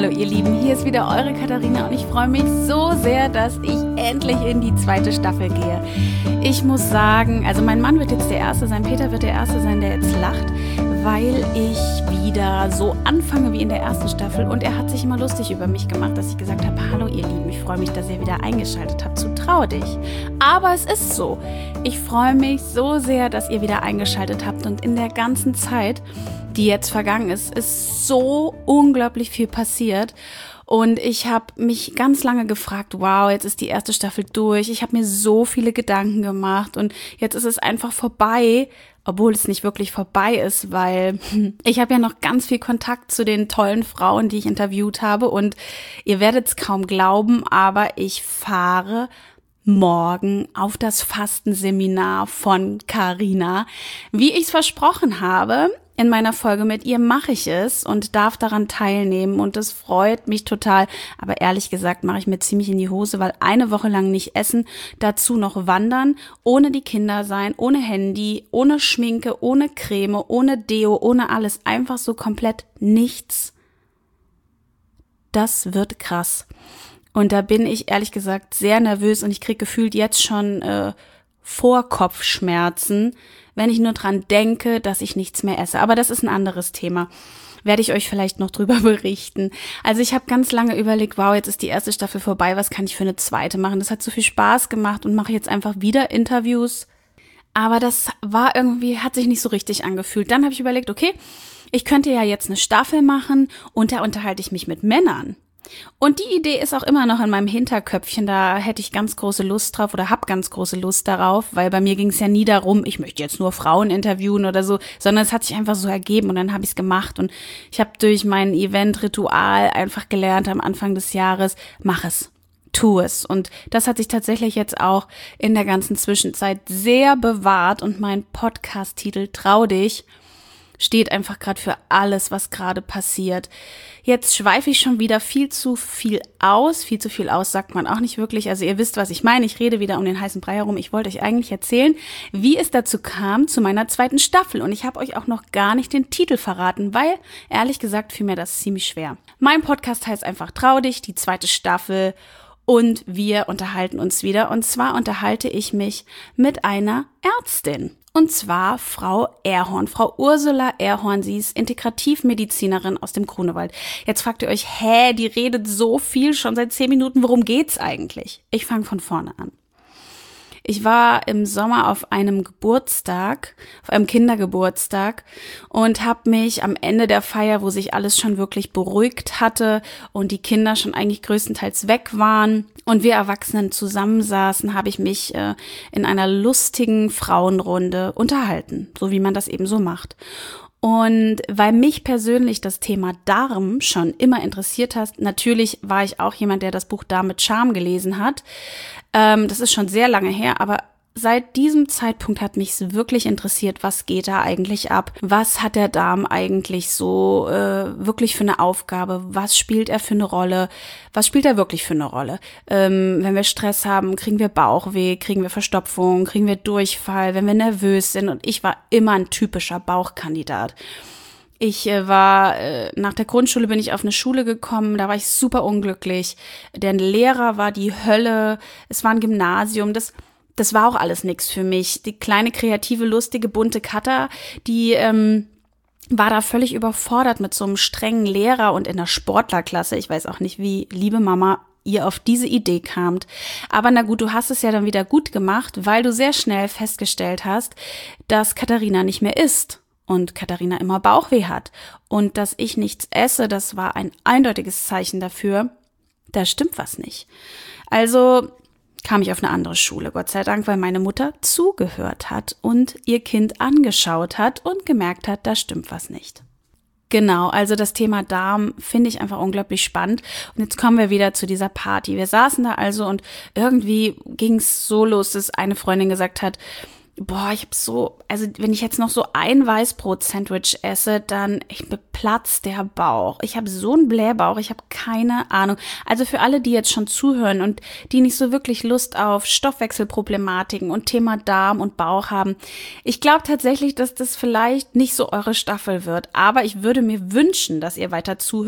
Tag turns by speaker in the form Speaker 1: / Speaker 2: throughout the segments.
Speaker 1: Hallo ihr Lieben, hier ist wieder eure Katharina und ich freue mich so sehr, dass ich endlich in die zweite Staffel gehe. Ich muss sagen, also mein Mann wird jetzt der Erste sein, Peter wird der Erste sein, der jetzt lacht, weil ich wieder so anfange wie in der ersten Staffel und er hat sich immer lustig über mich gemacht, dass ich gesagt habe, hallo ihr Lieben, ich freue mich, dass ihr wieder eingeschaltet habt zu Trau dich. Aber es ist so, ich freue mich so sehr, dass ihr wieder eingeschaltet habt und in der ganzen Zeit, die jetzt vergangen ist so unglaublich viel passiert und ich habe mich ganz lange gefragt, wow, jetzt ist die erste Staffel durch, ich habe mir so viele Gedanken gemacht und jetzt ist es einfach vorbei, obwohl es nicht wirklich vorbei ist, weil ich habe ja noch ganz viel Kontakt zu den tollen Frauen, die ich interviewt habe und ihr werdet es kaum glauben, aber ich fahre morgen auf das Fastenseminar von Carina. Wie ich es versprochen habe, in meiner Folge mit ihr mache ich es und darf daran teilnehmen und das freut mich total. Aber ehrlich gesagt mache ich mir ziemlich in die Hose, weil eine Woche lang nicht essen, dazu noch wandern, ohne die Kinder sein, ohne Handy, ohne Schminke, ohne Creme, ohne Deo, ohne alles, einfach so komplett nichts. Das wird krass. Und da bin ich ehrlich gesagt sehr nervös und ich kriege gefühlt jetzt schon Vorkopfschmerzen, wenn ich nur dran denke, dass ich nichts mehr esse. Aber das ist ein anderes Thema. Werde ich euch vielleicht noch drüber berichten. Also ich habe ganz lange überlegt, wow, jetzt ist die erste Staffel vorbei, was kann ich für eine zweite machen? Das hat so viel Spaß gemacht und mache jetzt einfach wieder Interviews. Aber das war irgendwie, hat sich nicht so richtig angefühlt. Dann habe ich überlegt, okay, ich könnte ja jetzt eine Staffel machen und da unterhalte ich mich mit Männern. Und die Idee ist auch immer noch in meinem Hinterköpfchen, da hätte ich ganz große Lust drauf oder habe ganz große Lust darauf, weil bei mir ging es ja nie darum, ich möchte jetzt nur Frauen interviewen oder so, sondern es hat sich einfach so ergeben und dann habe ich es gemacht und ich habe durch mein Event-Ritual einfach gelernt am Anfang des Jahres, mach es. Tu es. Und das hat sich tatsächlich jetzt auch in der ganzen Zwischenzeit sehr bewahrt und mein Podcast-Titel Trau dich steht einfach gerade für alles, was gerade passiert. Jetzt schweife ich schon wieder viel zu viel aus. Viel zu viel aus sagt man auch nicht wirklich. Also ihr wisst, was ich meine. Ich rede wieder um den heißen Brei herum. Ich wollte euch eigentlich erzählen, wie es dazu kam zu meiner zweiten Staffel. Und ich habe euch auch noch gar nicht den Titel verraten, weil, ehrlich gesagt, fiel mir das ziemlich schwer. Mein Podcast heißt einfach Trau dich, die zweite Staffel. Und wir unterhalten uns wieder. Und zwar unterhalte ich mich mit einer Ärztin. Und zwar Frau Erhorn, Frau Ursula Erhorn. Sie ist Integrativmedizinerin aus dem Grunewald. Jetzt fragt ihr euch, die redet so viel schon seit 10 Minuten. Worum geht's eigentlich? Ich fange von vorne an. Ich war im Sommer auf einem Geburtstag, auf einem Kindergeburtstag und habe mich am Ende der Feier, wo sich alles schon wirklich beruhigt hatte und die Kinder schon eigentlich größtenteils weg waren und wir Erwachsenen zusammensaßen, habe ich mich in einer lustigen Frauenrunde unterhalten, so wie man das eben so macht. Und weil mich persönlich das Thema Darm schon immer interessiert hat, natürlich war ich auch jemand, der das Buch Darm mit Charme gelesen hat. Das ist schon sehr lange her, aber seit diesem Zeitpunkt hat mich wirklich interessiert, was geht da eigentlich ab? Was hat der Darm eigentlich so wirklich für eine Aufgabe? Was spielt er für eine Rolle? Was spielt er wirklich für eine Rolle? Wenn wir Stress haben, kriegen wir Bauchweh, kriegen wir Verstopfung, kriegen wir Durchfall, wenn wir nervös sind. Und ich war immer ein typischer Bauchkandidat. Ich war, nach der Grundschule bin ich auf eine Schule gekommen, da war ich super unglücklich. Der Lehrer war die Hölle, es war ein Gymnasium, das war auch alles nix für mich. Die kleine, kreative, lustige, bunte Katha, die war da völlig überfordert mit so einem strengen Lehrer und in der Sportlerklasse. Ich weiß auch nicht, wie, liebe Mama, ihr auf diese Idee kamt. Aber na gut, du hast es ja dann wieder gut gemacht, weil du sehr schnell festgestellt hast, dass Katharina nicht mehr isst. Und Katharina immer Bauchweh hat. Und dass ich nichts esse, das war ein eindeutiges Zeichen dafür, da stimmt was nicht. Also kam ich auf eine andere Schule, Gott sei Dank, weil meine Mutter zugehört hat und ihr Kind angeschaut hat und gemerkt hat, da stimmt was nicht. Genau, also das Thema Darm finde ich einfach unglaublich spannend. Und jetzt kommen wir wieder zu dieser Party. Wir saßen da also und irgendwie ging es so los, dass eine Freundin gesagt hat, boah, ich habe so, also wenn ich jetzt noch so ein Weißbrot-Sandwich esse, dann mir platzt der Bauch. Ich habe so einen Blähbauch, ich habe keine Ahnung. Also für alle, die jetzt schon zuhören und die nicht so wirklich Lust auf Stoffwechselproblematiken und Thema Darm und Bauch haben, ich glaube tatsächlich, dass das vielleicht nicht so eure Staffel wird. Aber ich würde mir wünschen, dass ihr weiter zuhört,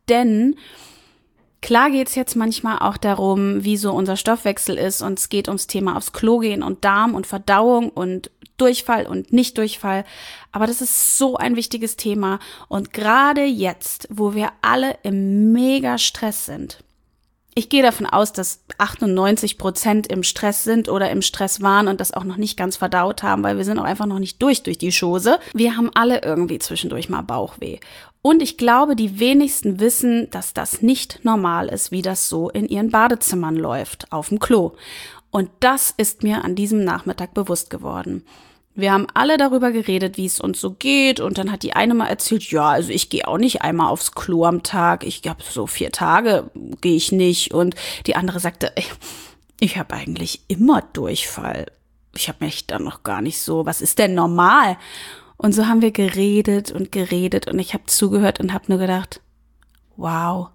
Speaker 1: denn klar geht's jetzt manchmal auch darum, wie so unser Stoffwechsel ist und es geht ums Thema aufs Klo gehen und Darm und Verdauung und Durchfall und Nicht-Durchfall. Aber das ist so ein wichtiges Thema und gerade jetzt, wo wir alle im Mega-Stress sind, ich gehe davon aus, dass 98% im Stress sind oder im Stress waren und das auch noch nicht ganz verdaut haben, weil wir sind auch einfach noch nicht durch die Chose. Wir haben alle irgendwie zwischendurch mal Bauchweh. Und ich glaube, die wenigsten wissen, dass das nicht normal ist, wie das so in ihren Badezimmern läuft, auf dem Klo. Und das ist mir an diesem Nachmittag bewusst geworden. Wir haben alle darüber geredet, wie es uns so geht und dann hat die eine mal erzählt, ja, also ich gehe auch nicht einmal aufs Klo am Tag, ich habe so 4 Tage gehe ich nicht und die andere sagte, ich habe eigentlich immer Durchfall. Ich habe mich dann noch gar nicht so, was ist denn normal? Und so haben wir geredet und ich habe zugehört und habe nur gedacht, wow,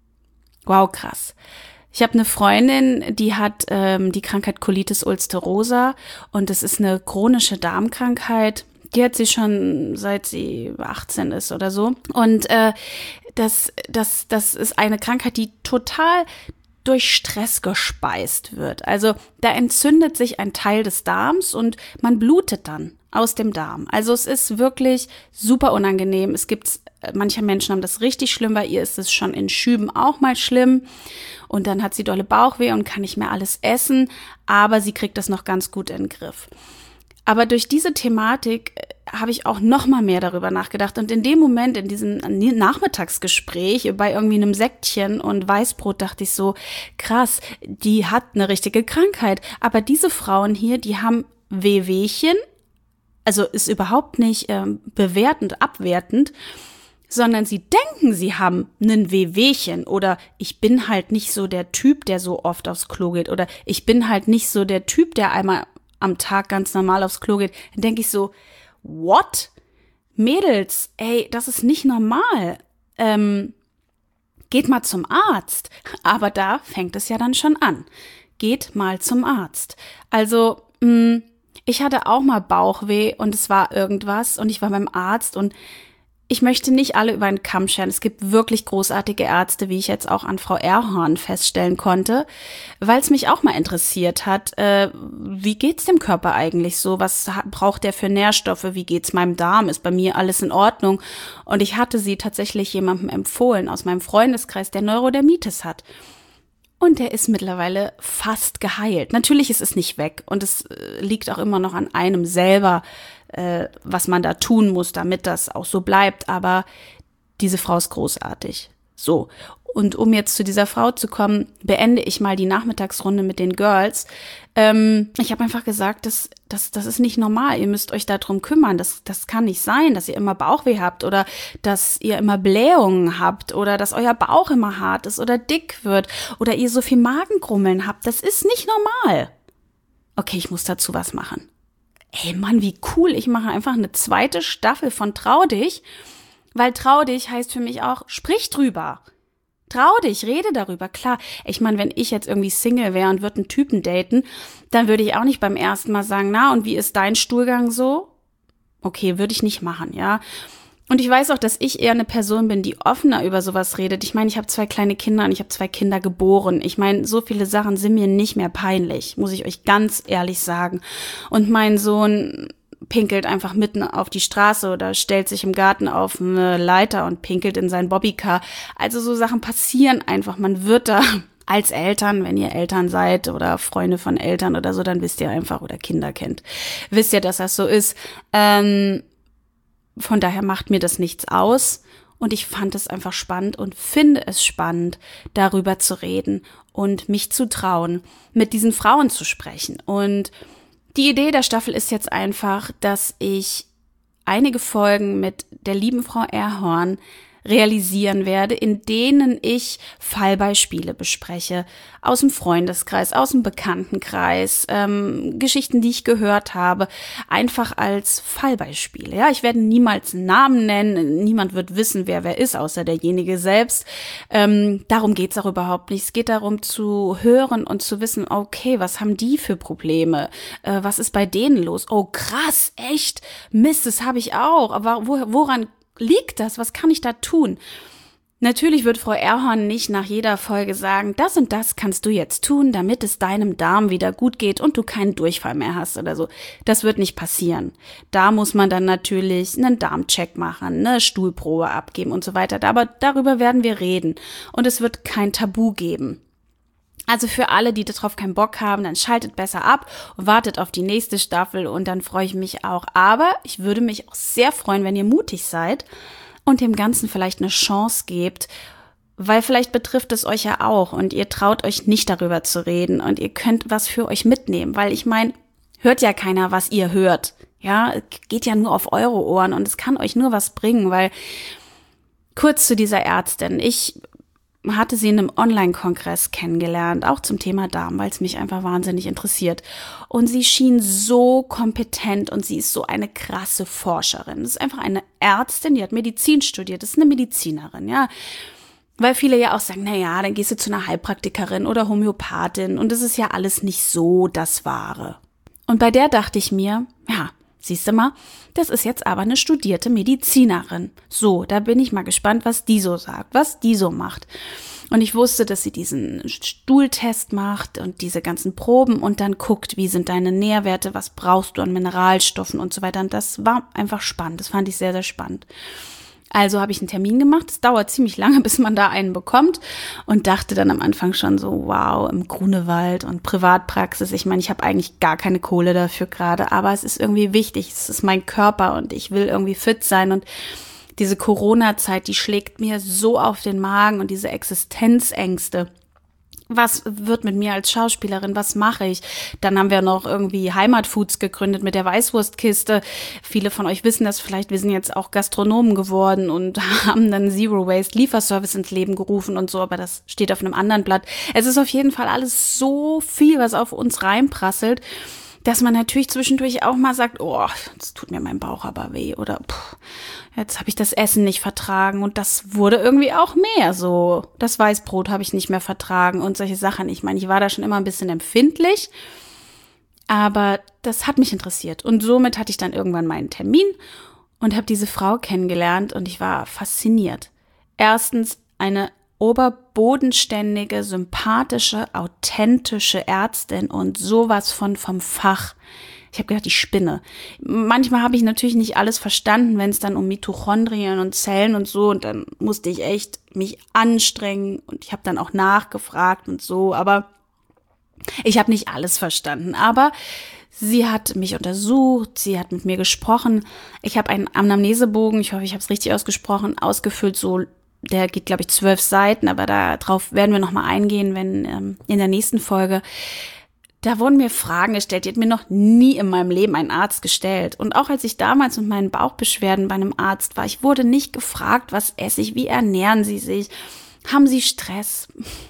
Speaker 1: krass. Ich habe eine Freundin, die hat die Krankheit Colitis ulcerosa und das ist eine chronische Darmkrankheit. Die hat sie schon seit sie 18 ist oder so. Und das ist eine Krankheit, die total durch Stress gespeist wird. Also da entzündet sich ein Teil des Darms und man blutet dann aus dem Darm. Also es ist wirklich super unangenehm. Manche Menschen haben das richtig schlimm, bei ihr ist es schon in Schüben auch mal schlimm. Und dann hat sie dolle Bauchweh und kann nicht mehr alles essen, aber sie kriegt das noch ganz gut in den Griff. Aber durch diese Thematik habe ich auch noch mal mehr darüber nachgedacht. Und in dem Moment, in diesem Nachmittagsgespräch bei irgendwie einem Sektchen und Weißbrot, dachte ich so, krass, die hat eine richtige Krankheit. Aber diese Frauen hier, die haben Wehwehchen, also ist überhaupt nicht bewertend, abwertend, sondern sie denken, sie haben einen Wehwehchen oder ich bin halt nicht so der Typ, der so oft aufs Klo geht oder ich bin halt nicht so der Typ, der einmal am Tag ganz normal aufs Klo geht. Dann denke ich so, what? Mädels, ey, das ist nicht normal. Geht mal zum Arzt. Aber da fängt es ja dann schon an. Geht mal zum Arzt. Also, ich hatte auch mal Bauchweh und es war irgendwas und ich war beim Arzt und ich möchte nicht alle über einen Kamm scheren. Es gibt wirklich großartige Ärzte, wie ich jetzt auch an Frau Erhorn feststellen konnte, weil es mich auch mal interessiert hat, wie geht's dem Körper eigentlich so? Was braucht der für Nährstoffe? Wie geht's meinem Darm? Ist bei mir alles in Ordnung? Und ich hatte sie tatsächlich jemandem empfohlen aus meinem Freundeskreis, der Neurodermitis hat. Und der ist mittlerweile fast geheilt. Natürlich ist es nicht weg und es liegt auch immer noch an einem selber, was man da tun muss, damit das auch so bleibt. Aber diese Frau ist großartig. So, und um jetzt zu dieser Frau zu kommen, beende ich mal die Nachmittagsrunde mit den Girls. Ich habe einfach gesagt, das ist nicht normal. Ihr müsst euch darum kümmern. Das kann nicht sein, dass ihr immer Bauchweh habt oder dass ihr immer Blähungen habt oder dass euer Bauch immer hart ist oder dick wird oder ihr so viel Magengrummeln habt. Das ist nicht normal. Okay, ich muss dazu was machen. Ey Mann, wie cool. Ich mache einfach eine 2. Staffel von Trau dich, weil Trau dich heißt für mich auch, sprich drüber. Trau dich, rede darüber, klar. Ich meine, wenn ich jetzt irgendwie Single wäre und würde einen Typen daten, dann würde ich auch nicht beim ersten Mal sagen, na, und wie ist dein Stuhlgang so? Okay, würde ich nicht machen, ja. Und ich weiß auch, dass ich eher eine Person bin, die offener über sowas redet. Ich meine, ich habe 2 kleine Kinder und ich habe 2 Kinder geboren. Ich meine, so viele Sachen sind mir nicht mehr peinlich, muss ich euch ganz ehrlich sagen. Und mein Sohn pinkelt einfach mitten auf die Straße oder stellt sich im Garten auf eine Leiter und pinkelt in sein Bobbycar. Also so Sachen passieren einfach. Man wird da als Eltern, wenn ihr Eltern seid oder Freunde von Eltern oder so, dann wisst ihr einfach oder Kinder kennt, wisst ihr, dass das so ist. Von daher macht mir das nichts aus. Und ich fand es einfach spannend und finde es spannend, darüber zu reden und mich zu trauen, mit diesen Frauen zu sprechen. Und die Idee der Staffel ist jetzt einfach, dass ich einige Folgen mit der lieben Frau Erhorn realisieren werde, in denen ich Fallbeispiele bespreche, aus dem Freundeskreis, aus dem Bekanntenkreis, Geschichten, die ich gehört habe, einfach als Fallbeispiele. Ja, ich werde niemals einen Namen nennen, niemand wird wissen, wer ist, außer derjenige selbst. Darum geht's auch überhaupt nicht. Es geht darum zu hören und zu wissen, okay, was haben die für Probleme? Was ist bei denen los? Oh krass, echt? Mist, das habe ich auch. Aber woran liegt das? Was kann ich da tun? Natürlich wird Frau Erhorn nicht nach jeder Folge sagen, das und das kannst du jetzt tun, damit es deinem Darm wieder gut geht und du keinen Durchfall mehr hast oder so. Das wird nicht passieren. Da muss man dann natürlich einen Darmcheck machen, eine Stuhlprobe abgeben und so weiter. Aber darüber werden wir reden und es wird kein Tabu geben. Also für alle, die darauf keinen Bock haben, dann schaltet besser ab und wartet auf die nächste Staffel und dann freue ich mich auch. Aber ich würde mich auch sehr freuen, wenn ihr mutig seid und dem Ganzen vielleicht eine Chance gebt, weil vielleicht betrifft es euch ja auch und ihr traut euch nicht darüber zu reden und ihr könnt was für euch mitnehmen, weil ich meine, hört ja keiner, was ihr hört. Ja, geht ja nur auf eure Ohren und es kann euch nur was bringen, weil kurz zu dieser Ärztin, ich hatte sie in einem Online-Kongress kennengelernt, auch zum Thema Darm, weil es mich einfach wahnsinnig interessiert. Und sie schien so kompetent und sie ist so eine krasse Forscherin. Das ist einfach eine Ärztin, die hat Medizin studiert, das ist eine Medizinerin, ja. Weil viele ja auch sagen, na ja, dann gehst du zu einer Heilpraktikerin oder Homöopathin und das ist ja alles nicht so das Wahre. Und bei der dachte ich mir, ja, siehst du mal, das ist jetzt aber eine studierte Medizinerin. So, da bin ich mal gespannt, was die so sagt, was die so macht. Und ich wusste, dass sie diesen Stuhltest macht und diese ganzen Proben und dann guckt, wie sind deine Nährwerte, was brauchst du an Mineralstoffen und so weiter. Und das war einfach spannend, das fand ich sehr, sehr spannend. Also habe ich einen Termin gemacht. Es dauert ziemlich lange, bis man da einen bekommt und dachte dann am Anfang schon so, wow, im Grunewald und Privatpraxis. Ich meine, ich habe eigentlich gar keine Kohle dafür gerade, aber es ist irgendwie wichtig. Es ist mein Körper und ich will irgendwie fit sein und diese Corona-Zeit, die schlägt mir so auf den Magen und diese Existenzängste. Was wird mit mir als Schauspielerin? Was mache ich? Dann haben wir noch irgendwie Heimatfoods gegründet mit der Weißwurstkiste. Viele von euch wissen das vielleicht. Wir sind jetzt auch Gastronomen geworden und haben dann Zero Waste Lieferservice ins Leben gerufen und so. Aber das steht auf einem anderen Blatt. Es ist auf jeden Fall alles so viel, was auf uns reinprasselt, dass man natürlich zwischendurch auch mal sagt, oh, jetzt tut mir mein Bauch aber weh oder jetzt habe ich das Essen nicht vertragen und das wurde irgendwie auch mehr so. Das Weißbrot habe ich nicht mehr vertragen und solche Sachen. Ich meine, ich war da schon immer ein bisschen empfindlich, aber das hat mich interessiert und somit hatte ich dann irgendwann meinen Termin und habe diese Frau kennengelernt und ich war fasziniert. Erstens eine oberbodenständige, sympathische, authentische Ärztin und sowas vom Fach. Ich habe gedacht, ich spinne. Manchmal habe ich natürlich nicht alles verstanden, wenn es dann um Mitochondrien und Zellen und so und dann musste ich echt mich anstrengen und ich habe dann auch nachgefragt und so, aber ich habe nicht alles verstanden, aber sie hat mich untersucht, sie hat mit mir gesprochen. Ich habe einen Anamnesebogen, ich hoffe, ich habe es richtig ausgesprochen, ausgefüllt, so der geht, glaube ich, 12 Seiten, aber darauf werden wir nochmal eingehen, wenn in der nächsten Folge. Da wurden mir Fragen gestellt, die hat mir noch nie in meinem Leben ein Arzt gestellt. Und auch als ich damals mit meinen Bauchbeschwerden bei einem Arzt war, ich wurde nicht gefragt, was esse ich, wie ernähren Sie sich, haben Sie Stress?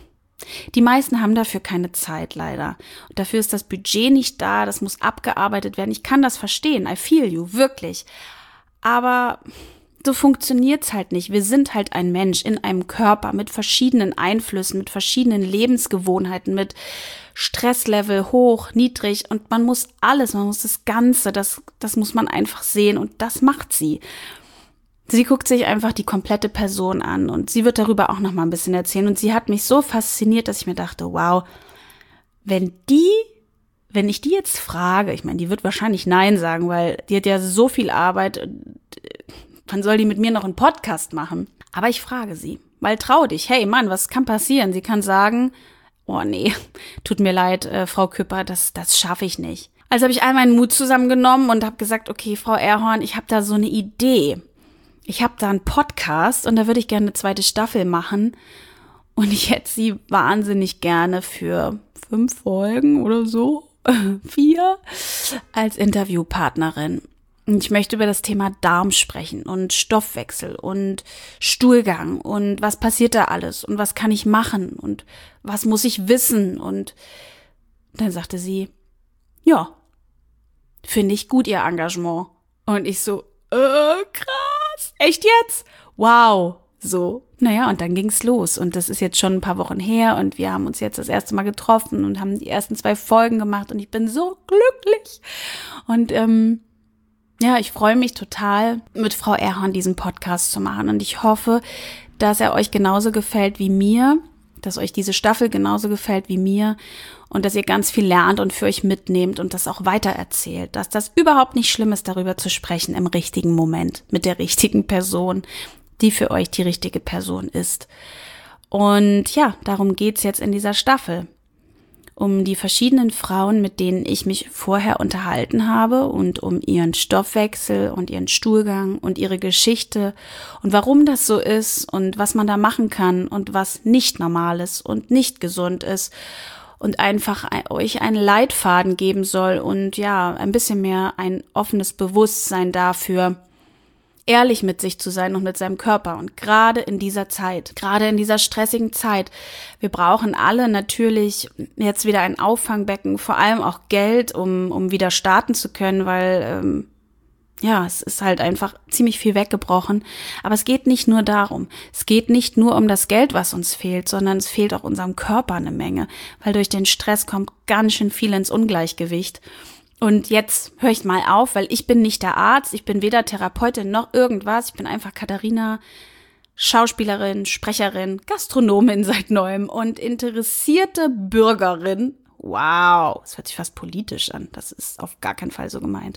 Speaker 1: Die meisten haben dafür keine Zeit, leider. Und dafür ist das Budget nicht da, das muss abgearbeitet werden. Ich kann das verstehen, I feel you, wirklich. Aber so funktioniert's halt nicht. Wir sind halt ein Mensch in einem Körper mit verschiedenen Einflüssen, mit verschiedenen Lebensgewohnheiten, mit Stresslevel hoch, niedrig und man muss alles, man muss das Ganze, das muss man einfach sehen und das macht sie. Sie guckt sich einfach die komplette Person an und sie wird darüber auch noch mal ein bisschen erzählen und sie hat mich so fasziniert, dass ich mir dachte, wow, wenn ich die jetzt frage, ich meine, die wird wahrscheinlich Nein sagen, weil die hat ja so viel Arbeit, wann soll die mit mir noch einen Podcast machen? Aber ich frage sie, weil trau dich, hey Mann, was kann passieren? Sie kann sagen, oh nee, tut mir leid, Frau Küpper, das schaffe ich nicht. Also habe ich all meinen Mut zusammengenommen und habe gesagt, okay, Frau Erhorn, ich habe da so eine Idee. Ich habe da einen Podcast und da würde ich gerne eine zweite Staffel machen. Und ich hätte sie wahnsinnig gerne für 5 Folgen oder so, 4, als Interviewpartnerin. Und ich möchte über das Thema Darm sprechen und Stoffwechsel und Stuhlgang und was passiert da alles und was kann ich machen und was muss ich wissen. Und dann sagte sie, ja, finde ich gut, Ihr Engagement. Und ich so, krass, echt jetzt? Wow, so. Naja, und dann ging's los und das ist jetzt schon ein paar Wochen her und wir haben uns jetzt das erste Mal getroffen und haben die ersten 2 Folgen gemacht und ich bin so glücklich. Und ja, ich freue mich total, mit Frau Erhorn diesen Podcast zu machen und ich hoffe, dass er euch genauso gefällt wie mir, dass euch diese Staffel genauso gefällt wie mir und dass ihr ganz viel lernt und für euch mitnehmt und das auch weitererzählt, dass das überhaupt nicht schlimm ist, darüber zu sprechen im richtigen Moment mit der richtigen Person, die für euch die richtige Person ist. Und ja, darum geht's jetzt in dieser Staffel. Um die verschiedenen Frauen, mit denen ich mich vorher unterhalten habe und um ihren Stoffwechsel und ihren Stuhlgang und ihre Geschichte und warum das so ist und was man da machen kann und was nicht normal ist und nicht gesund ist und einfach euch einen Leitfaden geben soll und ja, ein bisschen mehr ein offenes Bewusstsein dafür, ehrlich mit sich zu sein und mit seinem Körper. Und gerade in dieser Zeit, gerade in dieser stressigen Zeit, wir brauchen alle natürlich jetzt wieder ein Auffangbecken, vor allem auch Geld, um wieder starten zu können, weil es ist halt einfach ziemlich viel weggebrochen. Aber es geht nicht nur darum. Es geht nicht nur um das Geld, was uns fehlt, sondern es fehlt auch unserem Körper eine Menge, weil durch den Stress kommt ganz schön viel ins Ungleichgewicht. Und jetzt höre ich mal auf, weil ich bin nicht der Arzt, ich bin weder Therapeutin noch irgendwas. Ich bin einfach Katharina, Schauspielerin, Sprecherin, Gastronomin seit Neuem und interessierte Bürgerin. Wow, das hört sich fast politisch an. Das ist auf gar keinen Fall so gemeint.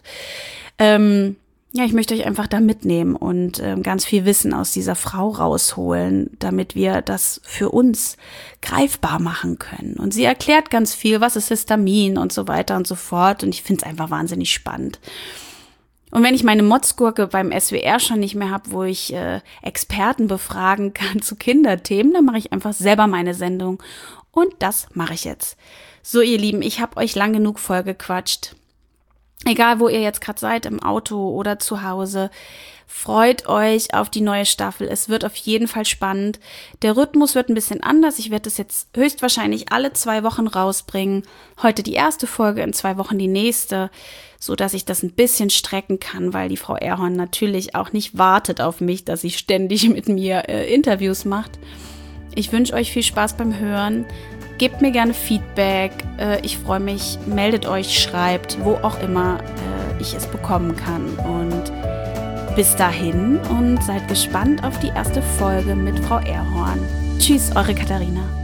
Speaker 1: Ich möchte euch einfach da mitnehmen und ganz viel Wissen aus dieser Frau rausholen, damit wir das für uns greifbar machen können. Und sie erklärt ganz viel, was ist Histamin und so weiter und so fort. Und ich finde es einfach wahnsinnig spannend. Und wenn ich meine Motzgurke beim SWR schon nicht mehr habe, wo ich Experten befragen kann zu Kinderthemen, dann mache ich einfach selber meine Sendung. Und das mache ich jetzt. So, ihr Lieben, ich habe euch lang genug vollgequatscht. Egal, wo ihr jetzt gerade seid, im Auto oder zu Hause, freut euch auf die neue Staffel. Es wird auf jeden Fall spannend. Der Rhythmus wird ein bisschen anders. Ich werde das jetzt höchstwahrscheinlich alle 2 Wochen rausbringen. Heute die erste Folge, in 2 Wochen die nächste, so dass ich das ein bisschen strecken kann, weil die Frau Erhorn natürlich auch nicht wartet auf mich, dass sie ständig mit mir Interviews macht. Ich wünsche euch viel Spaß beim Hören. Gebt mir gerne Feedback, ich freue mich, meldet euch, schreibt, wo auch immer ich es bekommen kann. Und bis dahin und seid gespannt auf die erste Folge mit Frau Erhorn. Tschüss, eure Katharina.